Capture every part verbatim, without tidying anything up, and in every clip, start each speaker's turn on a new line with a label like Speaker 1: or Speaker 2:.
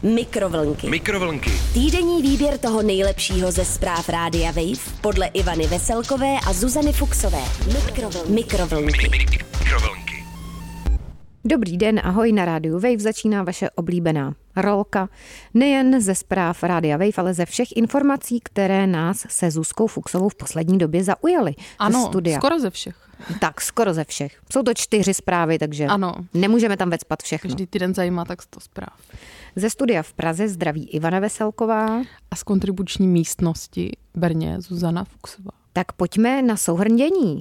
Speaker 1: Mikrovlnky.
Speaker 2: Mikrovlnky.
Speaker 1: Týdenní výběr toho nejlepšího ze zpráv Rádia Wave podle Ivany Veselkové a Zuzany Fuxové. Mikrovlnky. Mikrovlnky.
Speaker 2: Mikrovlnky.
Speaker 3: Dobrý den, ahoj, na Rádiu Wave začíná vaše oblíbená rolka. Nejen ze zpráv Rádia Wave, ale ze všech informací, které nás se Zuzkou Fuxovou v poslední době zaujaly.
Speaker 4: Ano,
Speaker 3: ze studia.
Speaker 4: Skoro ze všech.
Speaker 3: Tak, skoro ze všech. Jsou to čtyři zprávy, takže
Speaker 4: ano.
Speaker 3: Nemůžeme tam vecpat všechno.
Speaker 4: Každý týden zajímá tak sto zpráv.
Speaker 3: Ze studia v Praze zdraví Ivana Veselková.
Speaker 4: A z kontribuční místnosti Brně Zuzana Fuxová.
Speaker 3: Tak pojďme na souhrn dění.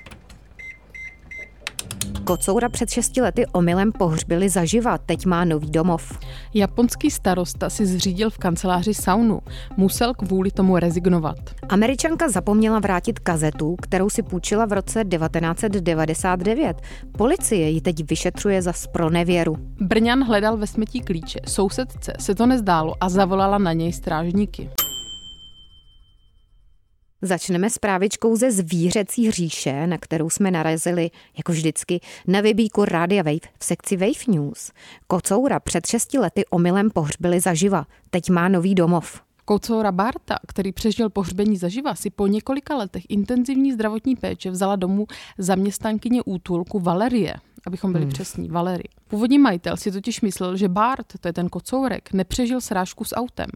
Speaker 3: Kocoura před šesti lety omylem pohřbili zaživa, teď má nový domov.
Speaker 4: Japonský starosta si zřídil v kanceláři saunu. Musel kvůli tomu rezignovat.
Speaker 3: Američanka zapomněla vrátit kazetu, kterou si půjčila v roce devatenáct set devadesát devět. Policie ji teď vyšetřuje za zpronevěru.
Speaker 4: Brňan hledal ve smetí klíče. Sousedce se to nezdálo a zavolala na něj strážníky.
Speaker 3: Začneme zprávičkou ze zvířecí říše, na kterou jsme narazili, jako vždycky, na webíku Rádia Wave v sekci Wave News. Kocoura před šesti lety omylem pohřbili zaživa, teď má nový domov.
Speaker 4: Kocoura Barta, který přežil pohřbení zaživa, si po několika letech intenzivní zdravotní péče vzala domů zaměstnankyně útulku Valerie, abychom byli hmm. přesní, Valerie. Původní majitel si totiž myslel, že Bart, to je ten kocourek, nepřežil srážku s autem.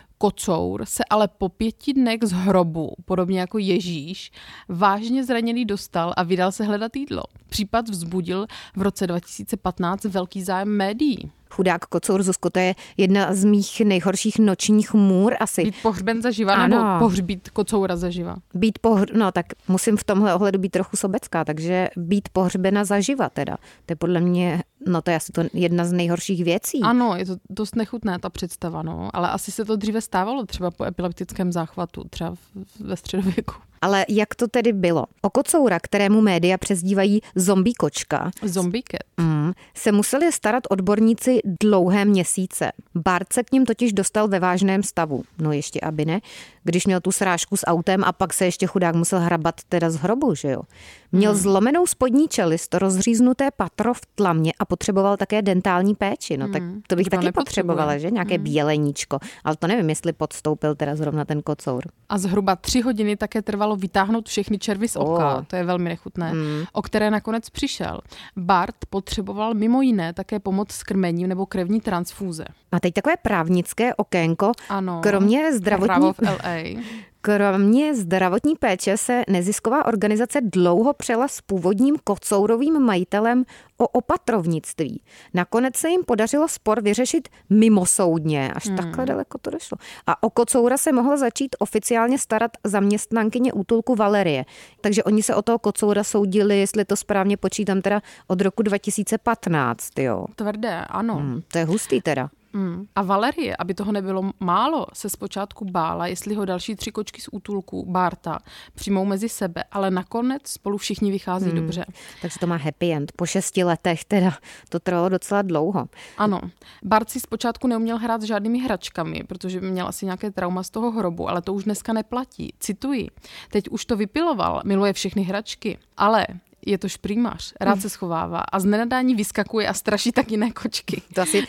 Speaker 4: Kocour se ale po pěti dnech z hrobu, podobně jako Ježíš, vážně zraněný dostal a vydal se hledat jídlo. Případ vzbudil v roce dva tisíce patnáct velký zájem médií.
Speaker 3: Chudák kocour, Zuzko, to je jedna z mých nejhorších nočních můr asi.
Speaker 4: Být pohřben zaživa
Speaker 3: ano.
Speaker 4: nebo pohřbít kocoura zaživa?
Speaker 3: Být pohr... No tak musím v tomhle ohledu být trochu sobecká, takže být pohřbena zaživa teda. To je podle mě, no to je asi to jedna z nejhorších věcí.
Speaker 4: Ano, je to dost nechutné ta představa, no, ale asi se to dříve stávalo třeba po epileptickém záchvatu, třeba ve středověku.
Speaker 3: Ale jak to tedy bylo? O kocoura, kterému média přezdívají zombie kočka,
Speaker 4: Zombie cat.
Speaker 3: Mm, se museli starat odborníci dlouhé měsíce. Bart se k ním totiž dostal ve vážném stavu. No ještě aby ne, když měl tu srážku s autem a pak se ještě chudák musel hrabat teda z hrobu, že jo. Měl hmm. zlomenou spodní čelist, rozříznuté patro v tlamě a potřeboval také dentální péči. No tak to bych
Speaker 4: Kdo
Speaker 3: taky potřebovala, že? Nějaké hmm. běleníčko. Ale to nevím, jestli podstoupil teda zrovna ten kocour.
Speaker 4: A zhruba tři hodiny také trvalo vytáhnout všechny červy z oka. Oh. To je velmi nechutné. Hmm. O které nakonec přišel. Bart potřeboval mimo jiné také pomoc s krmením nebo krevní transfúze.
Speaker 3: A teď takové právnické okénko.
Speaker 4: Ano.
Speaker 3: Kromě zdravotní...
Speaker 4: v L A.
Speaker 3: Kromě zdravotní péče se nezisková organizace dlouho přela s původním kocourovým majitelem o opatrovnictví. Nakonec se jim podařilo spor vyřešit mimosoudně, až hmm. takhle daleko to došlo. A o kocoura se mohla začít oficiálně starat zaměstnankyně útulku Valerie. Takže oni se o toho kocoura soudili, jestli to správně počítám, teda od roku dva tisíce patnáct, jo.
Speaker 4: Tvrdé, ano.
Speaker 3: Hmm, to je hustý teda.
Speaker 4: Mm. A Valerie, aby toho nebylo málo, se zpočátku bála, jestli ho další tři kočky z útulku Barta přijmou mezi sebe, ale nakonec spolu všichni vychází hmm. dobře.
Speaker 3: Takže to má happy end. Po šesti letech teda to trvalo docela dlouho.
Speaker 4: Ano. Bart si zpočátku neuměl hrát s žádnými hračkami, protože měl asi nějaké trauma z toho hrobu, ale to už dneska neplatí. Cituji. Teď už to vypiloval, miluje všechny hračky, ale... je to šprýmař, rád se schovává a z nenadání vyskakuje a straší tak jiné kočky.
Speaker 3: To asi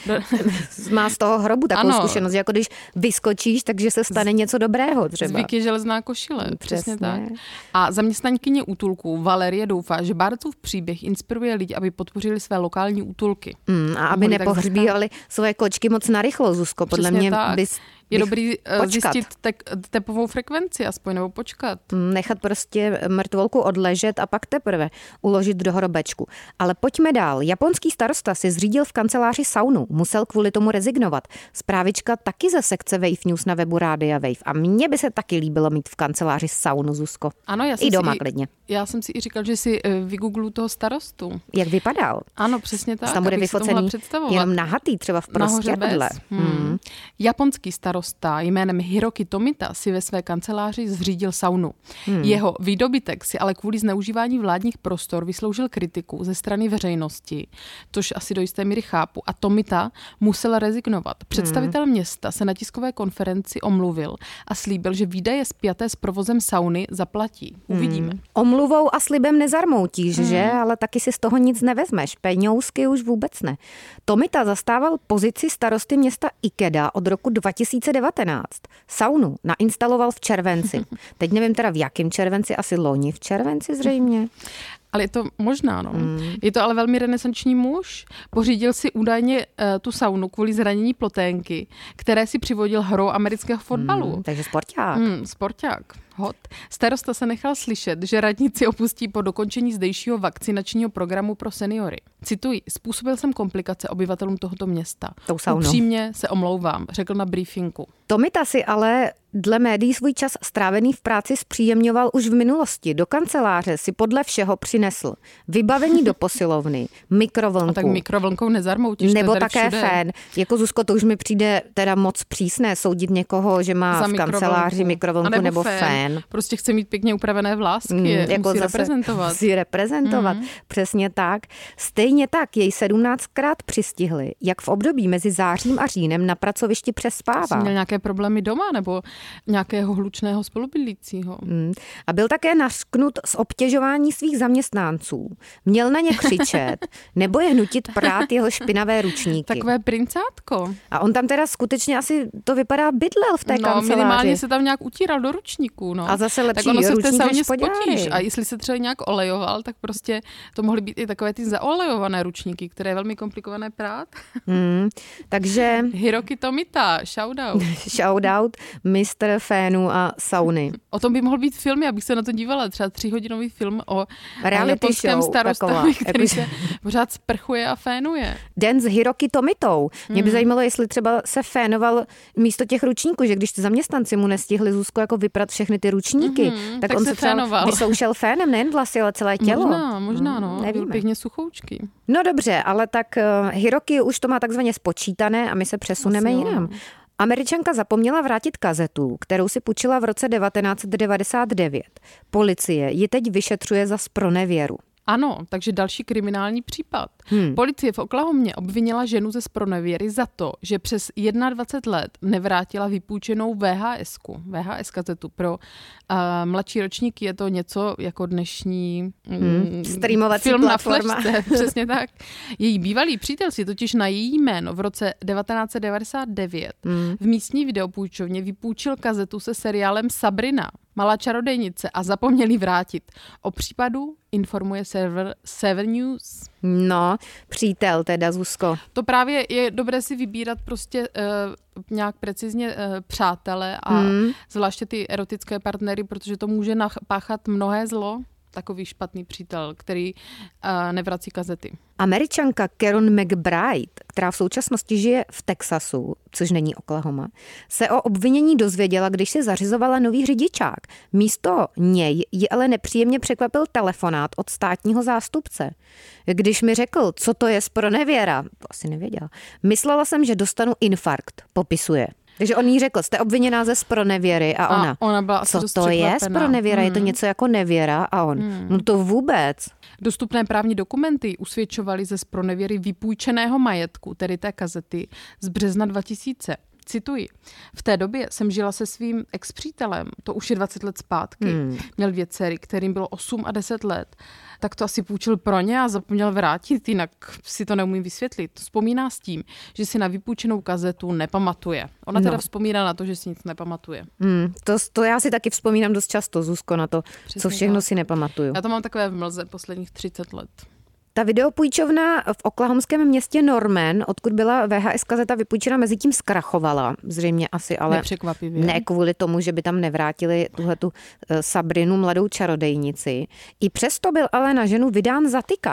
Speaker 3: má z toho hrobu takovou ano. zkušenost, že jako když vyskočíš, takže se stane něco dobrého třeba.
Speaker 4: Zvyk je železná košile, přesně, přesně tak. A zaměstnankyně útulku Valerie doufá, že Bartův příběh inspiruje lidi, aby podpořili své lokální útulky.
Speaker 3: Mm, a aby nepohřbívali svoje kočky moc narychlo, Zuzko. Podle
Speaker 4: přesně
Speaker 3: mě
Speaker 4: tak.
Speaker 3: bys
Speaker 4: Je dobrý
Speaker 3: počkat.
Speaker 4: zjistit te- tepovou frekvenci aspoň, nebo počkat.
Speaker 3: Nechat prostě mrtvolku odležet a pak teprve uložit do hrobečku. Ale pojďme dál. Japonský starosta si zřídil v kanceláři saunu. Musel kvůli tomu rezignovat. Zprávička taky ze sekce Wave News na webu Rádia Wave. A mně by se taky líbilo mít v kanceláři saunu, Zuzko.
Speaker 4: Ano, já jsem
Speaker 3: I doma
Speaker 4: si,
Speaker 3: klidně.
Speaker 4: Já jsem si i říkal, že si vygooglu toho starostu.
Speaker 3: Jak vypadal?
Speaker 4: Ano, přesně tak.
Speaker 3: Tam bude vyfocený jenom nahatý třeba v prostědle.
Speaker 4: Hmm. Japonský starosta starosta jménem Hiroki Tomita si ve své kanceláři zřídil saunu. Hmm. Jeho výdobytek si ale kvůli zneužívání vládních prostor vysloužil kritiku ze strany veřejnosti, což asi do jisté míry chápu. A Tomita musel rezignovat. Představitel hmm. města se na tiskové konferenci omluvil a slíbil, že výdaje spjaté s provozem sauny zaplatí. Uvidíme. Hmm.
Speaker 3: Omluvou a slibem nezarmoutíš, hmm. že? Ale taky si z toho nic nevezmeš. Peňousky už vůbec ne. Tomita zastával pozici starosty města Ikeda od roku dva tisíce devatenáct. Saunu nainstaloval v červenci. Teď nevím teda v jakém červenci, asi loni v červenci zřejmě.
Speaker 4: Ale je to možná, no. Mm. Je to ale velmi renesanční muž. Pořídil si údajně uh, tu saunu kvůli zranění ploténky, které si přivodil hrou amerického fotbalu.
Speaker 3: Mm, takže sporták.
Speaker 4: Mm, sporták. Hot. Starosta se nechal slyšet, že radnici opustí po dokončení zdejšího vakcinačního programu pro seniory. Cituji, způsobil jsem komplikace obyvatelům tohoto města. Upřímně se omlouvám, řekl na briefingu.
Speaker 3: Tomita si ale dle médií svůj čas strávený v práci zpříjemňoval už v minulosti. Do kanceláře si podle všeho přinesl vybavení do posilovny, mikrovlnku.
Speaker 4: A tak mikrovlnkou nezarmoutíš.
Speaker 3: Nebo také fén. Jako Zuzko, to už mi přijde teda moc přísné soudit někoho, že má v kanceláři mikrovlnku nebo, nebo fén. fén.
Speaker 4: Prostě chce mít pěkně upravené vlásky, mm, je, jako musí reprezentovat.
Speaker 3: Musí reprezentovat, mm. přesně tak. Stejně tak jej sedmnáctkrát přistihli, jak v období mezi zářím a říjnem na pracovišti přespává.
Speaker 4: Jsi měl nějaké problémy doma nebo nějakého hlučného spolubydlícího.
Speaker 3: Mm. A byl také nařknut z obtěžování svých zaměstnanců. Měl na ně křičet nebo je nutit prát jeho špinavé ručníky.
Speaker 4: Takové princátko.
Speaker 3: A on tam teda skutečně asi to vypadá bydlel v té
Speaker 4: no,
Speaker 3: kanceláři.
Speaker 4: Minimálně se tam nějak utíral do ručníků. No.
Speaker 3: A zase lepší
Speaker 4: tak ono se v té
Speaker 3: sauně
Speaker 4: spotíš. A jestli se třeba nějak olejoval, tak prostě to mohly být i takové ty zaolejované ručníky, které je velmi komplikované prát.
Speaker 3: Mm, takže...
Speaker 4: Hiroki Tomita, shoutout.
Speaker 3: Shoutout, mistr fénu a sauny.
Speaker 4: O tom by mohl být film, já bych se na to dívala, třeba tříhodinový film o
Speaker 3: japonském
Speaker 4: starostovi, který se pořád sprchuje a fénuje.
Speaker 3: Den s Hiroki Tomitou. Mě by hmm. zajímalo, jestli třeba se fénoval místo těch ručníků, že když ty zaměstnanci mu nestihli, Zuzko, jako vyprat všechny ty ručníky,
Speaker 4: mm-hmm,
Speaker 3: tak,
Speaker 4: tak
Speaker 3: on
Speaker 4: se
Speaker 3: se třeba vysoušel fénem, nejen vlasy, ale celé tělo.
Speaker 4: Možná, možná, no.
Speaker 3: Hmm, nevíme.
Speaker 4: Pěkně suchoučky.
Speaker 3: No dobře, ale tak uh, Hiroki už to má takzvaně spočítané a my se přesuneme Asi jinam. Jo. Američanka zapomněla vrátit kazetu, kterou si půjčila v roce devatenáct devadesát devět. Policie ji teď vyšetřuje za zpronevěru.
Speaker 4: Ano, takže další kriminální případ.
Speaker 3: Hmm.
Speaker 4: Policie v Oklahomě obvinila ženu ze zpronevěry za to, že přes dvacet jedna let nevrátila vypůjčenou V H S-ku, V H S kazetu. Pro uh, mladší ročníky je to něco jako dnešní
Speaker 3: hmm. streamovací
Speaker 4: film
Speaker 3: platforma.
Speaker 4: na flešce, přesně tak. Její bývalý přítel si totiž na její jméno v roce devatenáct devadesát devět hmm. v místní videopůjčovně vypůjčil kazetu se seriálem Sabrina, malá čarodejnice, a zapomněli vrátit. O případu informuje server Seven News.
Speaker 3: No, přítel teda, Zuzko.
Speaker 4: To právě je dobré si vybírat prostě uh, nějak precizně uh, přátele a hmm. zvláště ty erotické partnery, protože to může napáchat mnohé zlo. Takový špatný přítel, který uh, nevrací kazety.
Speaker 3: Američanka Karen McBride, která v současnosti žije v Texasu, což není Oklahoma, se o obvinění dozvěděla, když si zařizovala nový řidičák. Místo něj ji ale nepříjemně překvapil telefonát od státního zástupce. Když mi řekl, co to je zpronevěra, to asi nevěděla, myslela jsem, že dostanu infarkt, popisuje. Takže on jí řekl, jste obviněná ze zpronevěry a ona,
Speaker 4: a ona byla
Speaker 3: co to je zpronevěra, hmm. je to něco jako nevěra a on, hmm. no to vůbec.
Speaker 4: Dostupné právní dokumenty usvědčovaly ze zpronevěry vypůjčeného majetku, tedy té kazety, z března dva tisíce. Cituji. V té době jsem žila se svým ex-přítelem, to už je dvacet let zpátky. Hmm. Měl dvě dcery, kterým bylo osm a deset let. Tak to asi půjčil pro ně a zapomněl vrátit, jinak si to neumím vysvětlit. Vzpomíná s tím, že si na vypůjčenou kazetu nepamatuje. Ona teda no. vzpomíná na to, že si nic nepamatuje.
Speaker 3: Hmm, to, to já si taky vzpomínám dost často, Zuzko, na to, Přesně co všechno tak. si nepamatuju.
Speaker 4: Já to mám takové v mlze posledních třicet let.
Speaker 3: Ta videopůjčovna v oklahomském městě Norman, odkud byla V H S kazeta vypůjčena, mezi tím zkrachovala. Zřejmě asi, ale
Speaker 4: nepřekvapivě.
Speaker 3: Ne kvůli tomu, že by tam nevrátili tuhletu Sabrinu, mladou čarodejnici. I přesto byl ale na ženu vydán zatykač.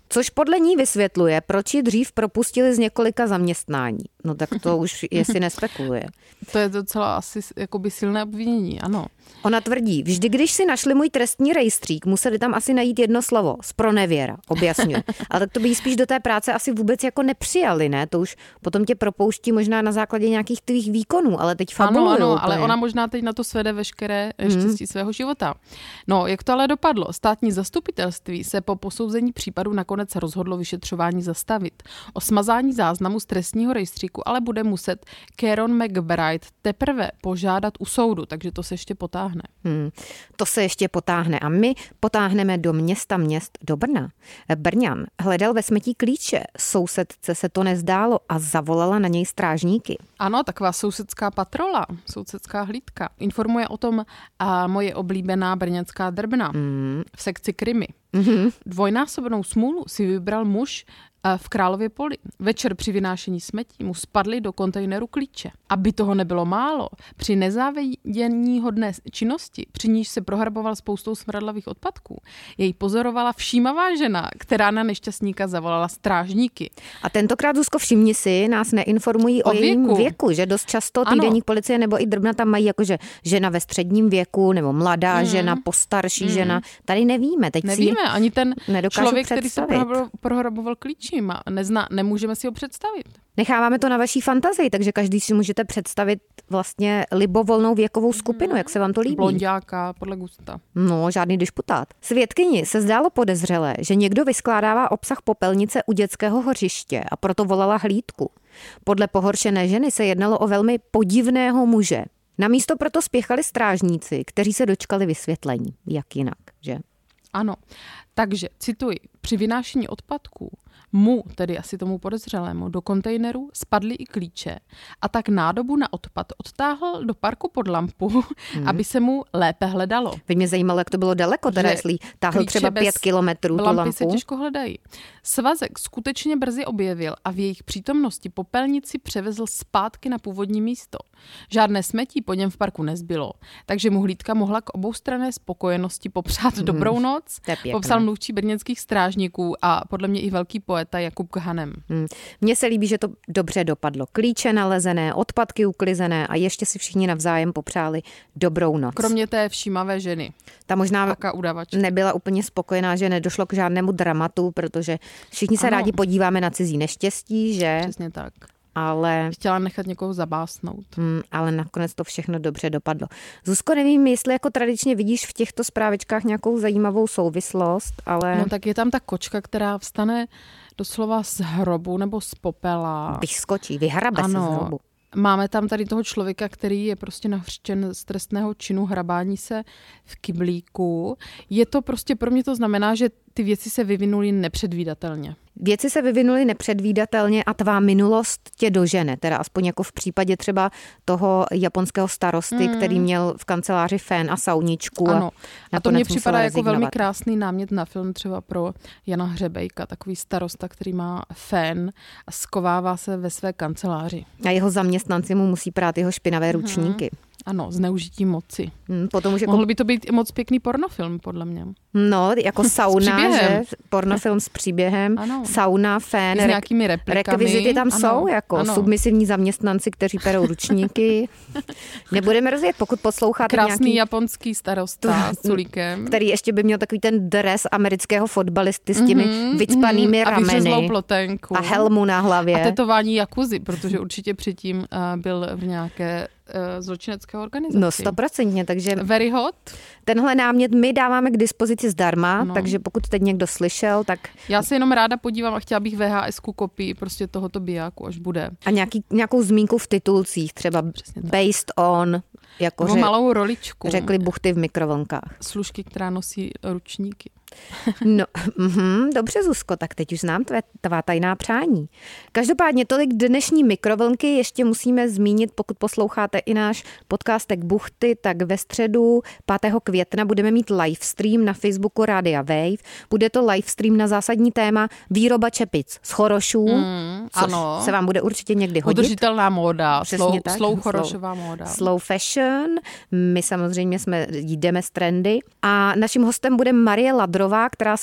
Speaker 3: Což podle ní vysvětluje, proč ji dřív propustili z několika zaměstnání. No tak to už jestli nespekuluje.
Speaker 4: To je docela asi jakoby silné obvinění, ano.
Speaker 3: Ona tvrdí, vždy, když si našli můj trestní rejstřík, museli tam asi najít jedno slovo, zpronevěra, objasňuje. Ale tak to by jí spíš do té práce asi vůbec jako nepřijali, ne? To už potom tě propouští možná na základě nějakých tvých výkonů, ale teď fabulujou.
Speaker 4: Ano, ano,
Speaker 3: úplně.
Speaker 4: ale ona možná teď na to svede veškeré štěstí mm. svého života. No, jak to ale dopadlo? Státní zastupitelství se po posouzení případu nakonec rozhodlo vyšetřování zastavit. O smazání záznamu z trestního rejstříku ale bude muset Karen McBride teprve požádat u soudu, takže to se ještě potáhne.
Speaker 3: Hmm, to se ještě potáhne a my potáhneme do města měst do Brna. Brňan hledal ve smetí klíče, sousedce se to nezdálo a zavolala na něj strážníky.
Speaker 4: Ano, taková sousedská patrola, sousedská hlídka. Informuje o tom a moje oblíbená brněnská Drbna hmm. v sekci Krymy. Mm-hmm. Dvojnásobnou smůlu si vybral muž v Králově Poli. Večer při vynášení smetí mu spadly do kontejneru klíče. Aby toho nebylo málo, při nezávidění hodné činnosti, při níž se prohrboval spoustou smradlavých odpadků, jej pozorovala všímavá žena, která na nešťastníka zavolala strážníky.
Speaker 3: A tentokrát, Zuzko, všimni si, nás neinformují o, o jejím věku. věku, že dost často týdeník policie nebo i Drbna tam mají jakože žena ve středním věku nebo mladá mm. žena, postarší mm. žena. Tady nevíme. Teď
Speaker 4: nevíme,
Speaker 3: si
Speaker 4: ani ten člověk,
Speaker 3: představit.
Speaker 4: který se prohraboval klíči, nezna, nemůžeme si ho představit.
Speaker 3: Necháváme to na vaší fantazii, takže každý si můžete představit vlastně libovolnou věkovou skupinu, jak se vám to líbí.
Speaker 4: Blonďáka, podle gusta.
Speaker 3: No, žádný disputát. Svědkyni se zdálo podezřelé, že někdo vyskládává obsah popelnice u dětského hořiště a proto volala hlídku. Podle pohoršené ženy se jednalo o velmi podivného muže. Na místo proto spěchali strážníci, kteří se dočkali vysvětlení. Jak jinak, že?
Speaker 4: Ano, takže cituji, při vynášení odpadků mu, tedy asi tomu podezřelému, do kontejneru spadly i klíče a tak nádobu na odpad odtáhl do parku pod lampu, hmm. aby se mu lépe hledalo.
Speaker 3: By mě zajímalo, jak to bylo daleko, teda jestli táhl třeba pět kilometrů tu lampu.
Speaker 4: Lampy se těžko hledají. Svazek skutečně brzy objevil a v jejich přítomnosti popelnici převezl zpátky na původní místo. Žádné smetí po něm v parku nezbylo, takže mu hlídka mohla k oboustranné spokojenosti popřát hmm. dobrou noc, popsal mluvčí brněnských strážníků a podle mě i velký poeta Jakub Khanem.
Speaker 3: Hmm. Mně se líbí, že to dobře dopadlo. Klíče nalezené, odpadky uklizené a ještě si všichni navzájem popřáli dobrou noc.
Speaker 4: Kromě té všímavé ženy.
Speaker 3: Ta možná nebyla úplně spokojená, že nedošlo k žádnému dramatu, protože všichni se ano. rádi podíváme na cizí neštěstí, že?
Speaker 4: Přesně tak.
Speaker 3: Ale
Speaker 4: chtěla nechat někoho zabásnout.
Speaker 3: Hmm, ale nakonec to všechno dobře dopadlo. Zuzko, nevím, jestli jako tradičně vidíš v těchto zprávičkách nějakou zajímavou souvislost, ale...
Speaker 4: No tak je tam ta kočka, která vstane doslova z hrobu nebo z popela.
Speaker 3: Vyskočí, vyhrabe se z hrobu.
Speaker 4: Máme tam tady toho člověka, který je prostě nahřčen z trestného činu hrabání se v kyblíku. Je to prostě, pro mě to znamená, že ty věci se vyvinuly nepředvídatelně.
Speaker 3: Věci se vyvinuly nepředvídatelně a tvá minulost tě dožene, teda aspoň jako v případě třeba toho japonského starosty, mm. který měl v kanceláři fén a sauničku.
Speaker 4: Ano. A, a to mně připadá jako velmi krásný námět na film třeba pro Jana Hřebejka, takový starosta, který má fén a skovává se ve své kanceláři.
Speaker 3: A jeho zaměstnanci mu musí prát jeho špinavé mm. ručníky.
Speaker 4: Ano, zneužití moci.
Speaker 3: Hmm, potom už jako...
Speaker 4: Mohl by to být moc pěkný pornofilm, podle mě.
Speaker 3: No, jako sauna, že? Pornofilm s příběhem. Ano. Sauna, fén.
Speaker 4: S nějakými replikami.
Speaker 3: Rekvizity tam ano. jsou, jako
Speaker 4: ano.
Speaker 3: submisivní zaměstnanci, kteří perou ručníky. Nebudeme rozjet, pokud posloucháte
Speaker 4: krásný
Speaker 3: nějaký...
Speaker 4: japonský starosta s culíkem.
Speaker 3: Který ještě by měl takový ten dres amerického fotbalisty s těmi mm-hmm, vycpanými mm-hmm. rameny.
Speaker 4: A plotenku.
Speaker 3: A helmu na hlavě.
Speaker 4: A tetování jakuzy, protože určitě předtím uh, byl v nějaké zločinecké organizaci.
Speaker 3: No stoprocentně, takže
Speaker 4: very hot.
Speaker 3: Tenhle námět my dáváme k dispozici zdarma, no. takže pokud teď někdo slyšel, tak...
Speaker 4: Já se jenom ráda podívám a chtěla bych V H S ku kopii prostě tohoto bijáku, až bude.
Speaker 3: A nějaký, nějakou zmínku v titulcích, třeba based on, jako
Speaker 4: že malou roličku.
Speaker 3: Řekli buchty v mikrovlnkách.
Speaker 4: Služky, která nosí ručníky.
Speaker 3: No, mm, dobře, Zuzko, tak teď už znám tvé, tvá tajná přání. Každopádně tolik dnešní mikrovlnky ještě musíme zmínit, pokud posloucháte i náš podcastek Buchty, tak ve středu pátého května budeme mít livestream na Facebooku Rádia Wave. Bude to livestream na zásadní téma výroba čepic z chorošů, mm, což ano. se vám bude určitě někdy hodit.
Speaker 4: Udržitelná móda, slow,
Speaker 3: tak,
Speaker 4: slow chorošová móda.
Speaker 3: Slow fashion, my samozřejmě jsme jdeme z trendy a naším hostem bude Marie Ladrová, která se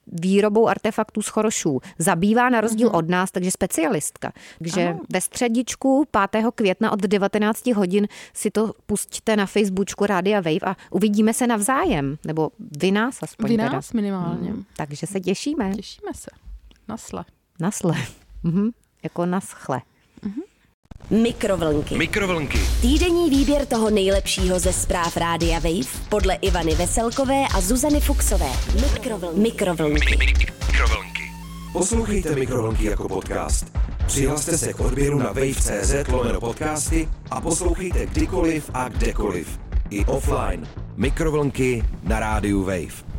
Speaker 3: výrobou artefaktů z chorošů zabývá na rozdíl mm-hmm. od nás, takže specialistka. Takže ano. ve středičku pátého května od devatenáct hodin si to pustíte na Facebooku Rádia Wave a uvidíme se navzájem. Nebo vy nás aspoň.
Speaker 4: Vy
Speaker 3: teda.
Speaker 4: nás minimálně.
Speaker 3: Hmm, takže se těšíme.
Speaker 4: Těšíme se. Nasle.
Speaker 3: Nasle. Mhm. Jako naschle.
Speaker 4: Mhm.
Speaker 1: Mikrovlnky.
Speaker 2: Mikrovlnky.
Speaker 1: Týdenní výběr toho nejlepšího ze zpráv Rádia Wave podle Ivany Veselkové a Zuzany Fuksové. Mikrovlnky. Mikrovlnky.
Speaker 2: Mikrovlnky. Poslouchejte Mikrovlnky jako podcast. Přihlaste se k odběru na wave tečka cé zet lomeno podcasty a poslouchejte kdykoliv a kdekoliv. I offline. Mikrovlnky na rádiu Wave.